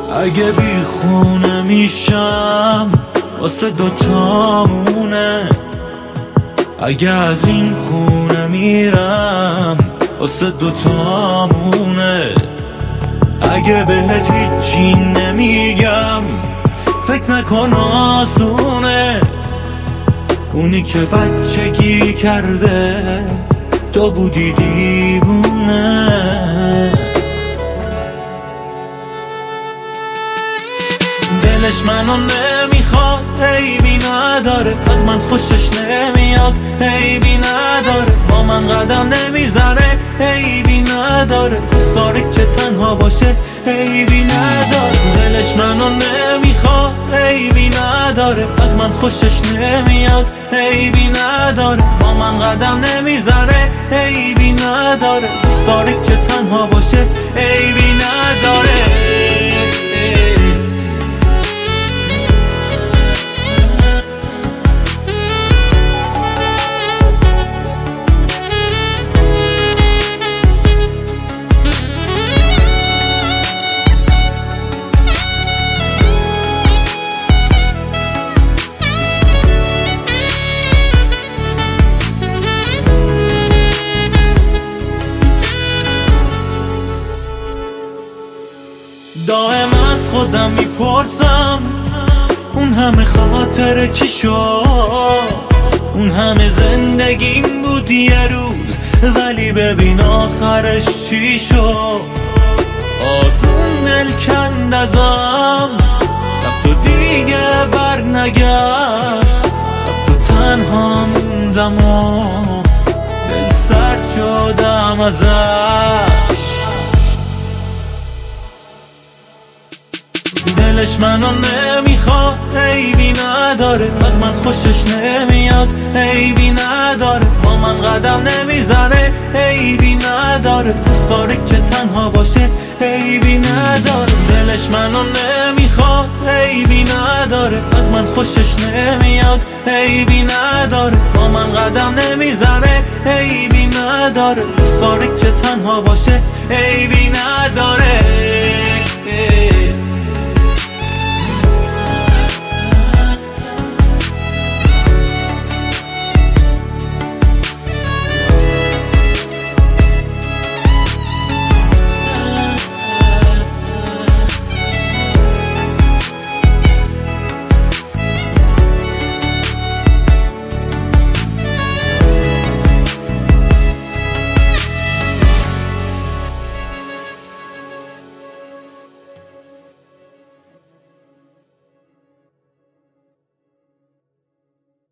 اگه بی خونه میشم واسه دوتامونه، اگه از این خونه میرم واسه دوتامونه، اگه بهت هیچی نمیگم فکر نکن آسونه، اونی که بچگی کرده تو بودی دیوونه. دلش منو نمیخواد، عیبی نداره، از من خوشش نمیاد، عیبی نداره، با من قدم نمیزنه، عیبی نداره، دوست داره که تنها باشه، عیبی نداره. دلش منو نمیخواد، عیبی نداره، از من خوشش نمیاد، عیبی نداره، با من قدم نمیزنه، عیبی نداره، دوست داره که تنها باشه، عیبی نداره. دائم از خودم میپرسم اون همه خاطر چی شد، اون همه زندگیم بود یه روز، ولی ببین آخرش چی شد. آسون دل کند ازم، رفت و دیگه بر نگشت، رفت و تنها موندم و دل سرد شدم ازش. دلش منو نمیخواد، عیبی نداره، از من خوشش نمیاد، عیبی نداره، با من قدم نمیزنه، عیبی نداره، دوست داره که تنها باشه، عیبی نداره. دلش منو نمیخواد، عیبی نداره، از من خوشش نمیاد، عیبی نداره، با من قدم نمیزنه، عیبی نداره، دوست داره که تنها باشه، عیبی نداره.